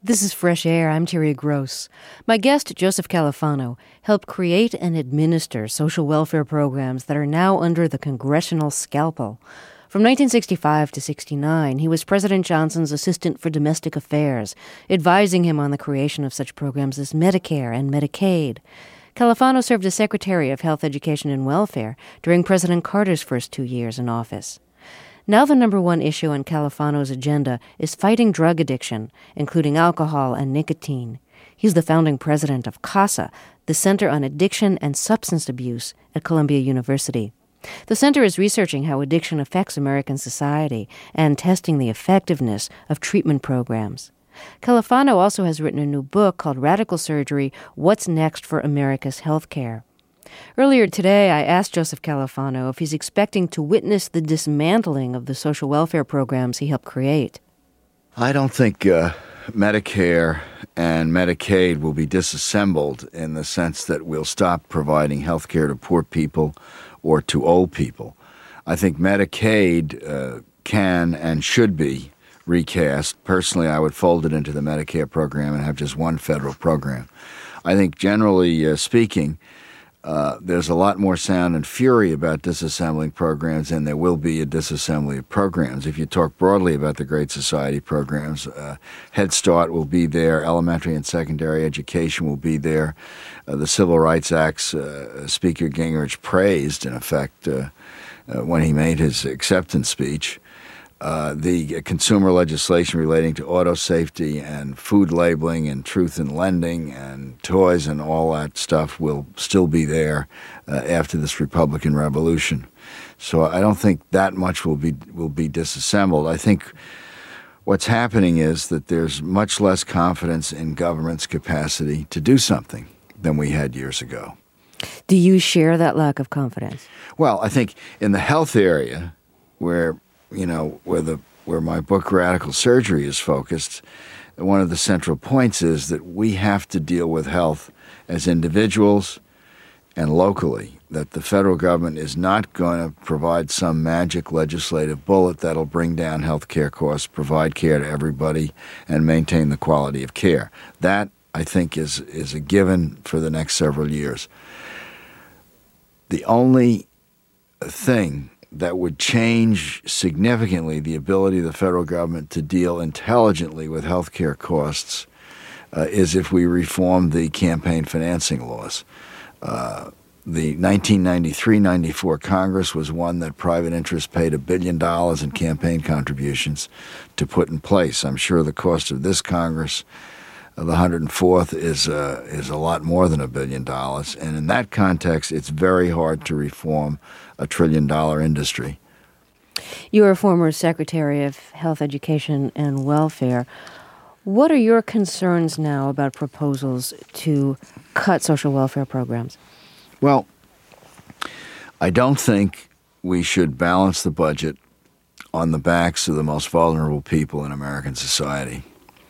This is Fresh Air. I'm Terry Gross. My guest, Joseph Califano, helped create and administer social welfare programs that are now under the congressional scalpel. From 1965 to 69, he was President Johnson's assistant for domestic affairs, advising him on the creation of such programs as Medicare and Medicaid. Califano served as Secretary of Health, Education, and Welfare during President Carter's first 2 years in office. Now the number one issue on Califano's agenda is fighting drug addiction, including alcohol and nicotine. He's the founding president of CASA, the Center on Addiction and Substance Abuse at Columbia University. The center is researching how addiction affects American society and testing the effectiveness of treatment programs. Califano also has written a new book called Radical Surgery: What's Next for America's Healthcare. Earlier today, I asked Joseph Califano if he's expecting to witness the dismantling of the social welfare programs he helped create. I don't think Medicare and Medicaid will be disassembled in the sense that we'll stop providing health care to poor people or to old people. I think Medicaid can and should be recast. Personally, I would fold it into the Medicare program and have just one federal program. I think generally speaking, there's a lot more sound and fury about disassembling programs than there will be a disassembly of programs. If you talk broadly about the Great Society programs, Head Start will be there, elementary and secondary education will be there. The Civil Rights Acts, Speaker Gingrich praised, in effect, when he made his acceptance speech. The consumer legislation relating to auto safety and food labeling and truth in lending and toys and all that stuff will still be there after this Republican revolution. So I don't think that much will be disassembled. I think what's happening is that there's much less confidence in government's capacity to do something than we had years ago. Do you share that lack of confidence? Well, I think in the health area, where my book Radical Surgery is focused, one of the central points is that we have to deal with health as individuals and locally, that the federal government is not going to provide some magic legislative bullet that'll bring down health care costs, provide care to everybody, and maintain the quality of care. That, I think, is a given for the next several years. The only thing that would change significantly the ability of the federal government to deal intelligently with health care costs is if we reform the campaign financing laws. The 1993-94 Congress was one that private interests paid $1 billion in campaign contributions to put in place. I'm sure the cost of this Congress, the 104th, is a lot more than $1 billion. And in that context, it's very hard to reform a $1 trillion industry. You are a former Secretary of Health, Education, and Welfare. What are your concerns now about proposals to cut social welfare programs? Well, I don't think we should balance the budget on the backs of the most vulnerable people in American society.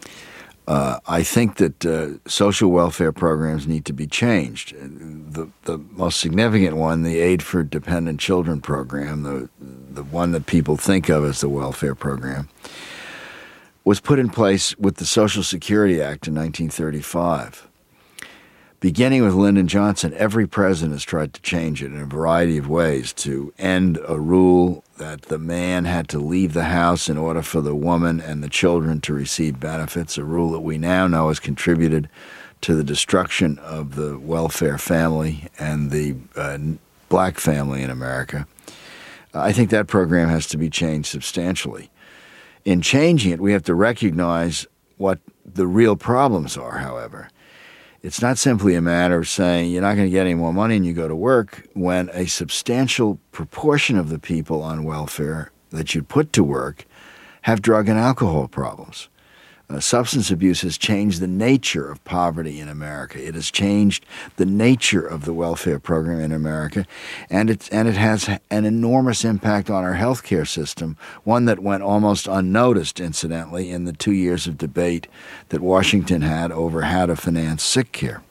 I think that social welfare programs need to be changed. The most significant one, the Aid for Dependent Children program, the one that people think of as the welfare program, was put in place with the Social Security Act in 1935. Beginning with Lyndon Johnson, every president has tried to change it in a variety of ways to end a rule that the man had to leave the house in order for the woman and the children to receive benefits, a rule that we now know has contributed to the destruction of the welfare family and the black family in America. I think that program has to be changed substantially. In changing it, we have to recognize what the real problems are, however. It's not simply a matter of saying you're not going to get any more money and you go to work when a substantial proportion of the people on welfare that you put to work have drug and alcohol problems. Substance abuse has changed the nature of poverty in America. It has changed the nature of the welfare program in America, and it has an enormous impact on our healthcare system, one that went almost unnoticed, incidentally, in the 2 years of debate that Washington had over how to finance sick care.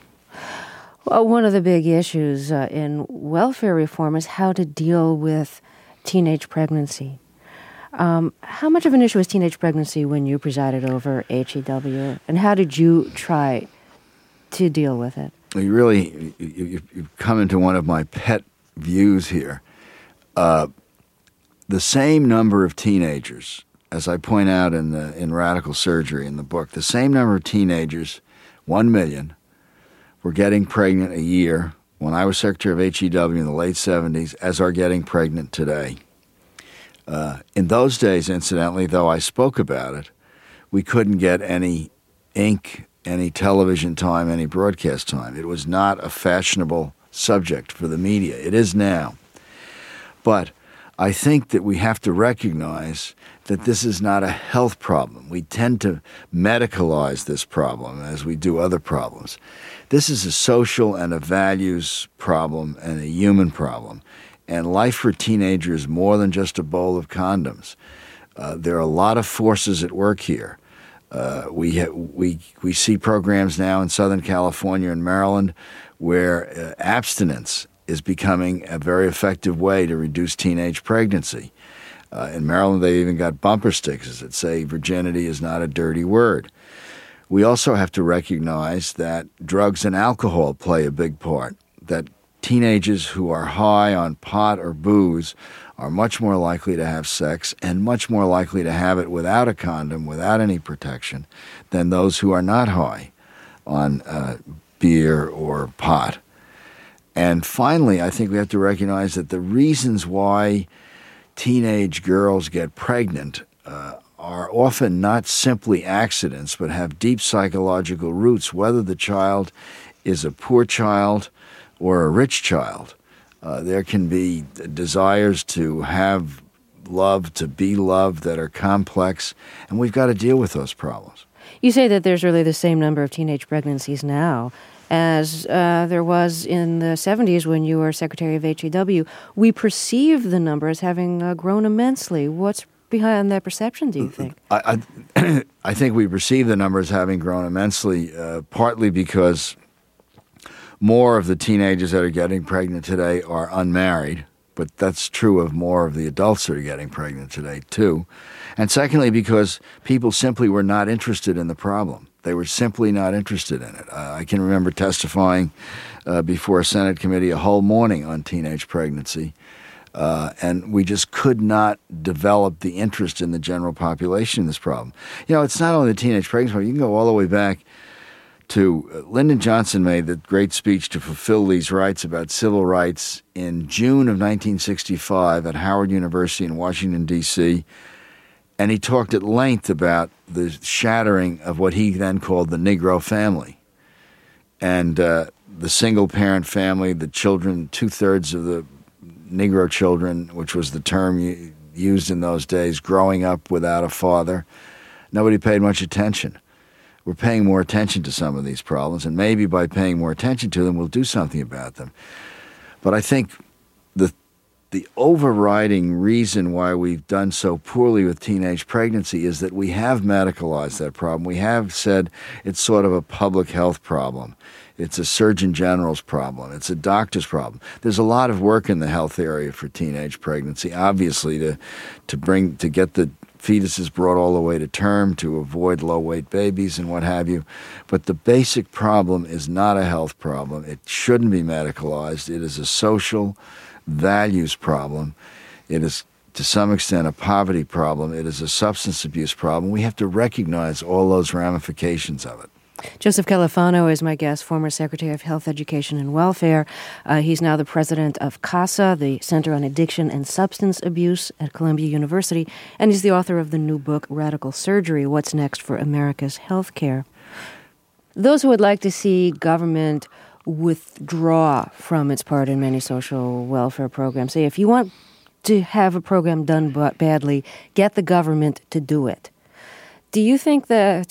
Well, one of the big issues in welfare reform is how to deal with teenage pregnancy. How much of an issue was teenage pregnancy when you presided over HEW, and how did you try to deal with it? You've come into one of my pet views here. The same number of teenagers, as I point out in Radical Surgery in the book, the same number of teenagers, 1 million, were getting pregnant a year when I was Secretary of HEW in the late 70s as are getting pregnant today. In those days, incidentally, though I spoke about it, we couldn't get any ink, any television time, any broadcast time. It was not a fashionable subject for the media. It is now. But I think that we have to recognize that this is not a health problem. We tend to medicalize this problem as we do other problems. This is a social and a values problem and a human problem. And life for teenagers is more than just a bowl of condoms. There are a lot of forces at work here. We see programs now in Southern California and Maryland where abstinence is becoming a very effective way to reduce teenage pregnancy. In Maryland, they even got bumper stickers that say virginity is not a dirty word. We also have to recognize that drugs and alcohol play a big part, that teenagers who are high on pot or booze are much more likely to have sex and much more likely to have it without a condom, without any protection, than those who are not high on beer or pot. And finally, I think we have to recognize that the reasons why teenage girls get pregnant are often not simply accidents, but have deep psychological roots, whether the child is a poor child or a rich child. There can be desires to have love, to be loved, that are complex, and we've got to deal with those problems. You say that there's really the same number of teenage pregnancies now as there was in the 70s when you were Secretary of HEW. We perceive the number as having grown immensely. What's behind that perception, do you think? I think we perceive the numbers having grown immensely, partly because more of the teenagers that are getting pregnant today are unmarried, but that's true of more of the adults that are getting pregnant today, too. And secondly, because people simply were not interested in the problem. They were simply not interested in it. I can remember testifying before a Senate committee a whole morning on teenage pregnancy, and we just could not develop the interest in the general population in this problem. You know, it's not only the teenage pregnancy problem. You can go all the way back to Lyndon Johnson made the great speech to fulfill these rights about civil rights in June of 1965 at Howard University in Washington, D.C., and he talked at length about the shattering of what he then called the Negro family. And the single-parent family, the children, 2/3 of the Negro children, which was the term used in those days, growing up without a father. Nobody paid much attention. We're paying more attention to some of these problems, and maybe by paying more attention to them, we'll do something about them. But I think the overriding reason why we've done so poorly with teenage pregnancy is that we have medicalized that problem. We have said it's sort of a public health problem. It's a Surgeon General's problem. It's a doctor's problem. There's a lot of work in the health area for teenage pregnancy, obviously, to get the fetuses brought all the way to term, to avoid low-weight babies and what have you. But the basic problem is not a health problem. It shouldn't be medicalized. It is a social values problem. It is, to some extent, a poverty problem. It is a substance abuse problem. We have to recognize all those ramifications of it. Joseph Califano is my guest, former Secretary of Health, Education, and Welfare. He's now the president of CASA, the Center on Addiction and Substance Abuse at Columbia University, and he's the author of the new book, Radical Surgery, What's Next for America's Healthcare. Those who would like to see government withdraw from its part in many social welfare programs say, if you want to have a program done badly, get the government to do it. Do you think that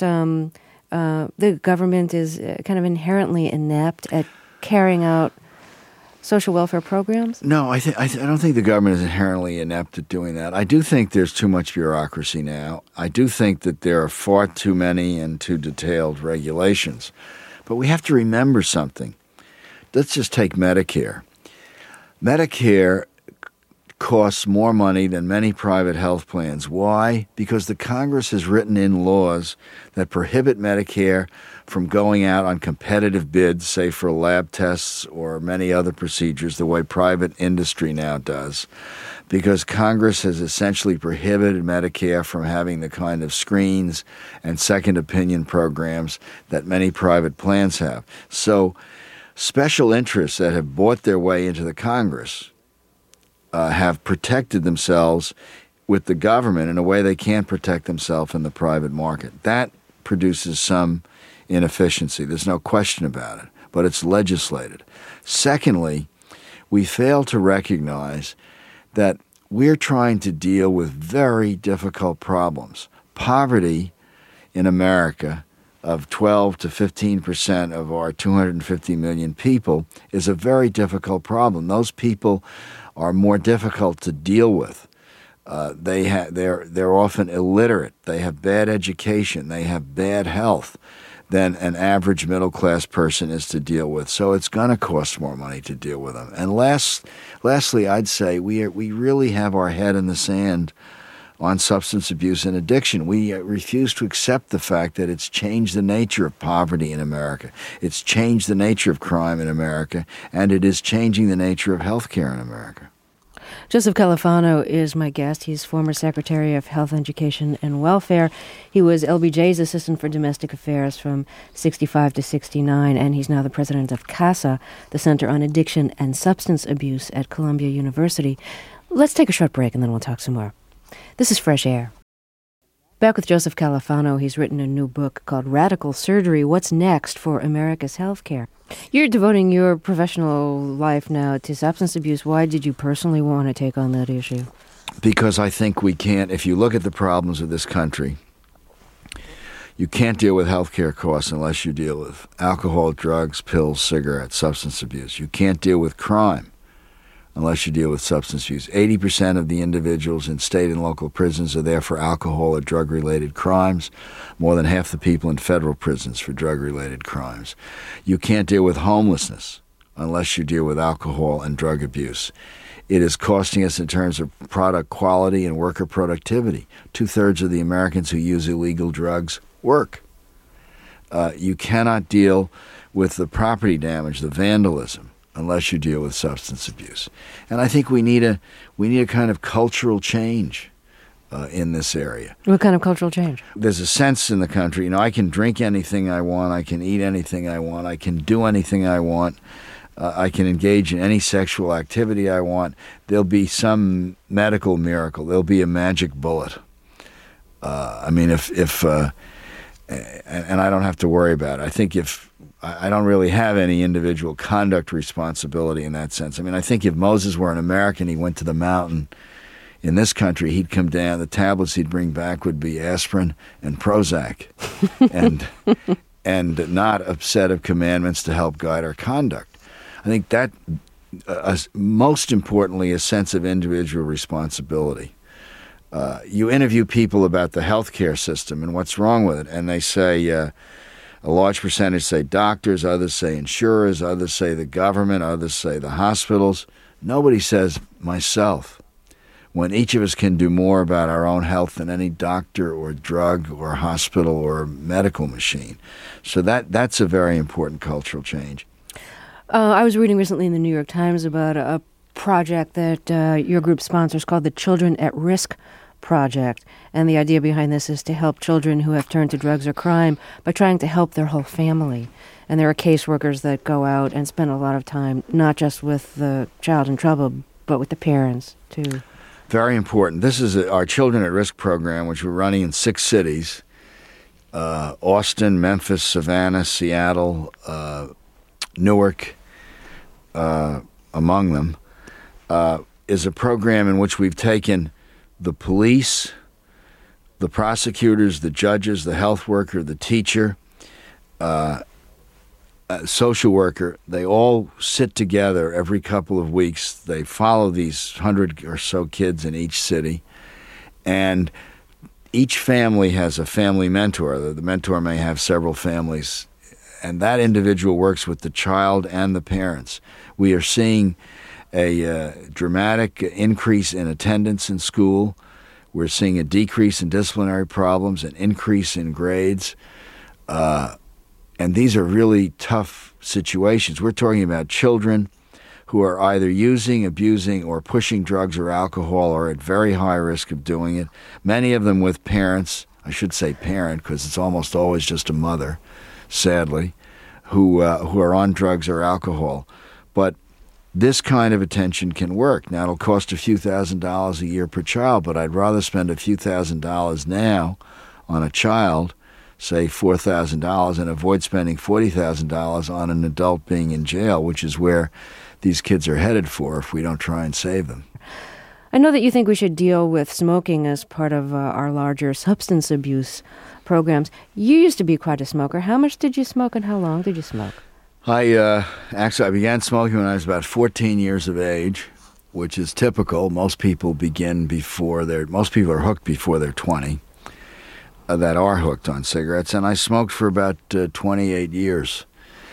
the government is kind of inherently inept at carrying out social welfare programs? No, I don't think the government is inherently inept at doing that. I do think there's too much bureaucracy now. I do think that there are far too many and too detailed regulations. But we have to remember something. Let's just take Medicare. Medicare costs more money than many private health plans. Why? Because the Congress has written in laws that prohibit Medicare from going out on competitive bids, say for lab tests or many other procedures, the way private industry now does. Because Congress has essentially prohibited Medicare from having the kind of screens and second opinion programs that many private plans have. So special interests that have bought their way into the Congress have protected themselves with the government in a way they can't protect themselves in the private market. That produces some inefficiency. There's no question about it, but it's legislated. Secondly, we fail to recognize that we're trying to deal with very difficult problems. Poverty in America of 12 to 15% of our 250 million people is a very difficult problem. Those people are more difficult to deal with. They're often illiterate. They have bad education. They have bad health than an average middle-class person is to deal with. So it's going to cost more money to deal with them. And lastly, I'd say we really have our head in the sand on substance abuse and addiction. We refuse to accept the fact that it's changed the nature of poverty in America. It's changed the nature of crime in America, and it is changing the nature of health care in America. Joseph Califano is my guest. He's former Secretary of Health, Education, and Welfare. He was LBJ's Assistant for Domestic Affairs from 65 to 69, and he's now the president of CASA, the Center on Addiction and Substance Abuse at Columbia University. Let's take a short break, and then we'll talk some more. This is Fresh Air. Back with Joseph Califano. He's written a new book called Radical Surgery, What's Next for America's Healthcare. You're devoting your professional life now to substance abuse. Why did you personally want to take on that issue? Because I think we can't, if you look at the problems of this country, you can't deal with healthcare costs unless you deal with alcohol, drugs, pills, cigarettes, substance abuse. You can't deal with crime unless you deal with substance use. 80% of the individuals in state and local prisons are there for alcohol or drug-related crimes, more than half the people in federal prisons for drug-related crimes. You can't deal with homelessness unless you deal with alcohol and drug abuse. It is costing us in terms of product quality and worker productivity. 2/3 of the Americans who use illegal drugs work. You cannot deal with the property damage, the vandalism, unless you deal with substance abuse. And I think we need a kind of cultural change in this area. What kind of cultural change? There's a sense in the country, I can drink anything I want, I can eat anything I want, I can do anything I want, I can engage in any sexual activity I want. There'll be some medical miracle. There'll be a magic bullet. And I don't have to worry about it. I think I don't really have any individual conduct responsibility in that sense. I think if Moses were an American, he went to the mountain in this country, he'd come down, the tablets he'd bring back would be aspirin and Prozac and not a set of commandments to help guide our conduct. I think that, most importantly, a sense of individual responsibility. You interview people about the healthcare system and what's wrong with it, and they say, a large percentage say doctors, others say insurers, others say the government, others say the hospitals. Nobody says myself, when each of us can do more about our own health than any doctor or drug or hospital or medical machine. So that's a very important cultural change. I was reading recently in the New York Times about a project that your group sponsors called the Children at Risk Project. And the idea behind this is to help children who have turned to drugs or crime by trying to help their whole family. And there are caseworkers that go out and spend a lot of time, not just with the child in trouble, but with the parents, too. Very important. This is our Children at Risk program, which we're running in 6 cities, Austin, Memphis, Savannah, Seattle, Newark, among them, is a program in which we've taken the police, the prosecutors, the judges, the health worker, the teacher, social worker. They all sit together every couple of weeks. They follow these 100 or so kids in each city, and each family has a family mentor. The mentor may have several families, and that individual works with the child and the parents. We are seeing a dramatic increase in attendance in school. We're seeing a decrease in disciplinary problems, an increase in grades. And these are really tough situations. We're talking about children who are either using, abusing, or pushing drugs or alcohol, or at very high risk of doing it. Many of them with parents, I should say parent because it's almost always just a mother, sadly, who are on drugs or alcohol. But this kind of attention can work. Now, it'll cost a few $1,000s a year per child, but I'd rather spend a few $1,000s now on a child, say $4,000, and avoid spending $40,000 on an adult being in jail, which is where these kids are headed for if we don't try and save them. I know that you think we should deal with smoking as part of our larger substance abuse programs. You used to be quite a smoker. How much did you smoke and how long did you smoke? I began smoking when I was about 14 years of age, which is typical. Most people are hooked before they're 20. That are hooked on cigarettes, and I smoked for about 28 years.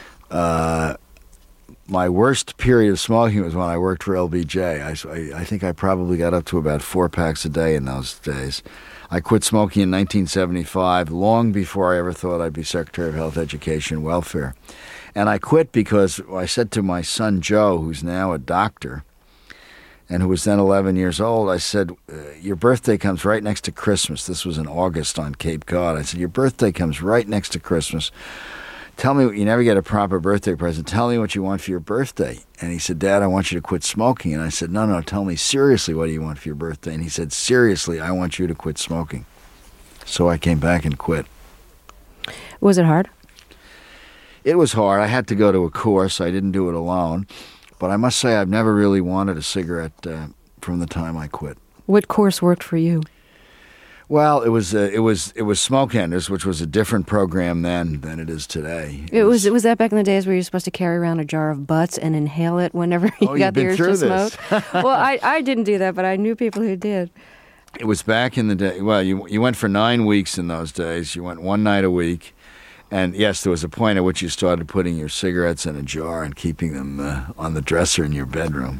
My worst period of smoking was when I worked for LBJ. I think I probably got up to about 4 packs a day in those days. I quit smoking in 1975, long before I ever thought I'd be Secretary of Health, Education, and Welfare. And I quit because I said to my son Joe, who's now a doctor, and who was then 11 years old, I said, your birthday comes right next to Christmas. This was in August on Cape Cod. I said, your birthday comes right next to Christmas. Tell me, you never get a proper birthday present. Tell me what you want for your birthday. And he said, Dad, I want you to quit smoking. And I said, no, tell me seriously, what do you want for your birthday? And he said, seriously, I want you to quit smoking. So I came back and quit. Was it hard? It was hard. I had to go to a course. I didn't do it alone. But I must say I've never really wanted a cigarette from the time I quit. What course worked for you? Well, it was Smoke Enders, which was a different program then than it is today. Was that back in the days where you're supposed to carry around a jar of butts and inhale it whenever you got the urge to smoke? Well, I didn't do that, but I knew people who did. It was back in the day. Well, you went for 9 weeks in those days. You went one night a week. And yes, there was a point at which you started putting your cigarettes in a jar and keeping them on the dresser in your bedroom.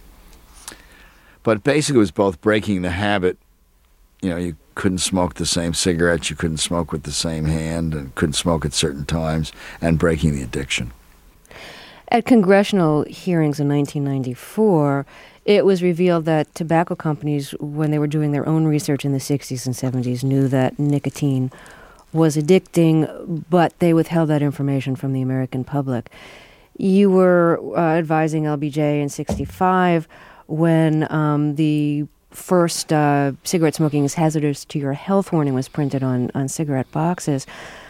But basically it was both breaking the habit. You know, you couldn't smoke the same cigarettes, you couldn't smoke with the same hand, and couldn't smoke at certain times, and breaking the addiction. At congressional hearings in 1994, it was revealed that tobacco companies, when they were doing their own research in the 60s and 70s, knew that nicotine was addicting, but they withheld that information from the American public. You were advising LBJ in 65 when the first cigarette smoking is hazardous to your health warning was printed on cigarette boxes.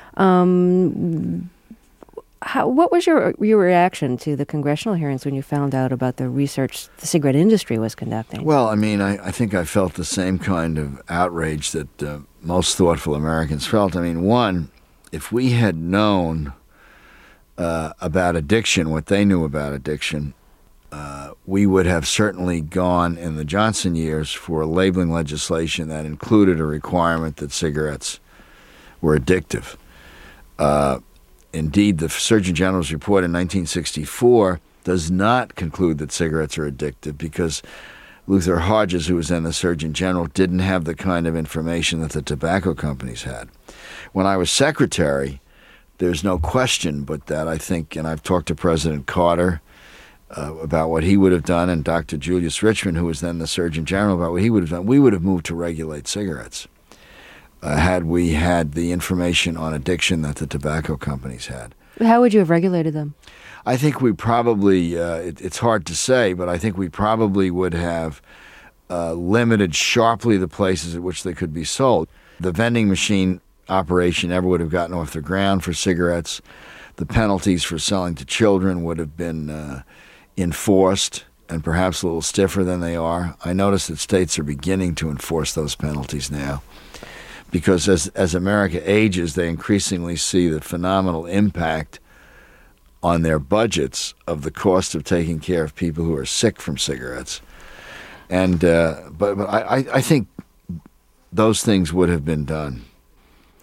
What was your reaction to the congressional hearings when you found out about the research the cigarette industry was conducting? Well, I mean, I think I felt the same kind of outrage that most thoughtful Americans felt. I mean, one, if we had known about addiction, what they knew about addiction, we would have certainly gone in the Johnson years for labeling legislation that included a requirement that cigarettes were addictive. Indeed, the Surgeon General's report in 1964 does not conclude that cigarettes are addictive because Luther Hodges, who was then the Surgeon General, didn't have the kind of information that the tobacco companies had. When I was secretary, there's no question but that I think, and I've talked to President Carter about what he would have done, and Dr. Julius Richmond, who was then the Surgeon General, about what he would have done, we would have moved to regulate cigarettes had we had the information on addiction that the tobacco companies had. How would you have regulated them? I think we probably, it's hard to say, but I think we probably would have limited sharply the places at which they could be sold. The vending machine operation never would have gotten off the ground for cigarettes. The penalties for selling to children would have been enforced and perhaps a little stiffer than they are. I notice that states are beginning to enforce those penalties now because as America ages, they increasingly see the phenomenal impact on their budgets of the cost of taking care of people who are sick from cigarettes. And but I think those things would have been done.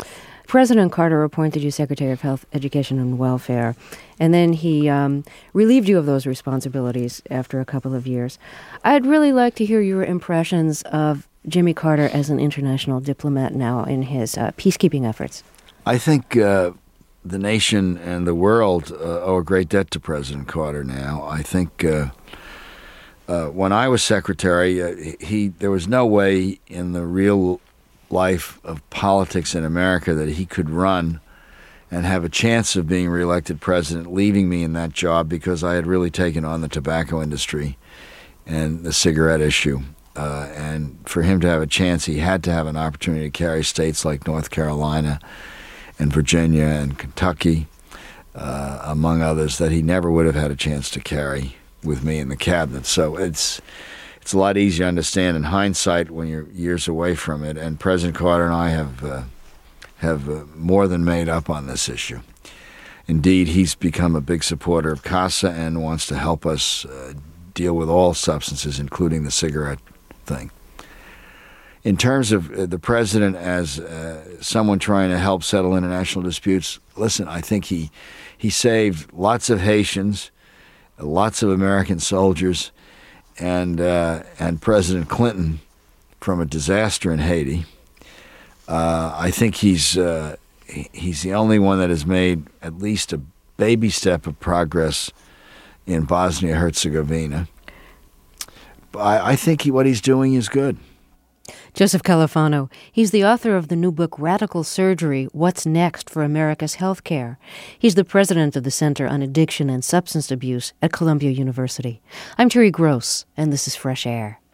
President Carter appointed you Secretary of Health, Education, and Welfare, and then he relieved you of those responsibilities after a couple of years. I'd really like to hear your impressions of Jimmy Carter as an international diplomat now in his peacekeeping efforts. I think the nation and the world owe a great debt to President Carter now. I think when I was secretary, there was no way in the real life of politics in America that he could run and have a chance of being reelected president, leaving me in that job because I had really taken on the tobacco industry and the cigarette issue. And for him to have a chance, he had to have an opportunity to carry states like North Carolina and Virginia and Kentucky, among others, that he never would have had a chance to carry with me in the cabinet. So it's a lot easier to understand in hindsight when you're years away from it. And President Carter and I have more than made up on this issue. Indeed, he's become a big supporter of CASA and wants to help us deal with all substances, including the cigarette thing. In terms of the president as someone trying to help settle international disputes, listen, I think he saved lots of Haitians, lots of American soldiers, and President Clinton from a disaster in Haiti. I think he's the only one that has made at least a baby step of progress in Bosnia-Herzegovina. I think what he's doing is good. Joseph Califano, he's the author of the new book, Radical Surgery, What's Next for America's Healthcare. He's the president of the Center on Addiction and Substance Abuse at Columbia University. I'm Terry Gross, and this is Fresh Air.